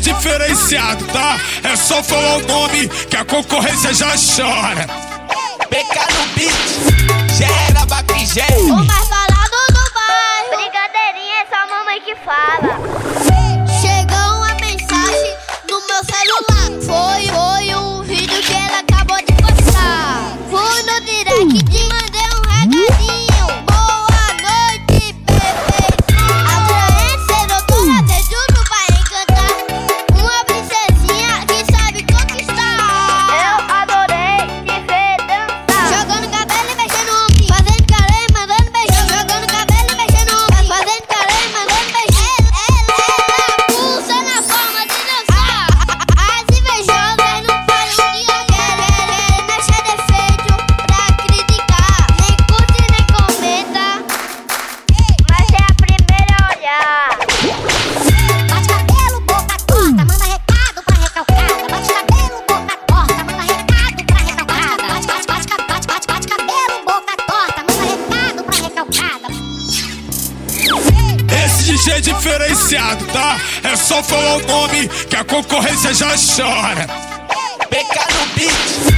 diferenciado, tá? É só falar o nome que a concorrência já chora. PK no beat, gera Bapigé. O mais falado do bairro. Brincadeirinha é só a mamãe que fala. Chegou uma mensagem no meu celular. Foi um vídeo que ela acabou de postar. Fui no direct e mandei um recadinho. Boa noite, bebê. Amanhã doutora de tudo vai encantar. Uma princesinha que sabe conquistar. Eu adorei te ver dançar. Jogando cabelo e mexendo no ombro, fazendo carê e mandando beijão. Jogando cabelo e mexendo no ombro, fazendo carê e mandando beijão. Ela pulsa na forma de dançar. As invejosas não param de olhar. Não acha defeito pra criticar. Nem curte nem comenta, mas é a primeira a olhar. Bate cabelo, boca torta, manda recado pra recalcada. Bate cabelo, boca torta, manda recado pra recalcada. Bate cabelo, boca torta, manda recado pra recalcada. Esse DJ diferenciado, tá? É só falar o nome que a concorrência já chora. PK no beat,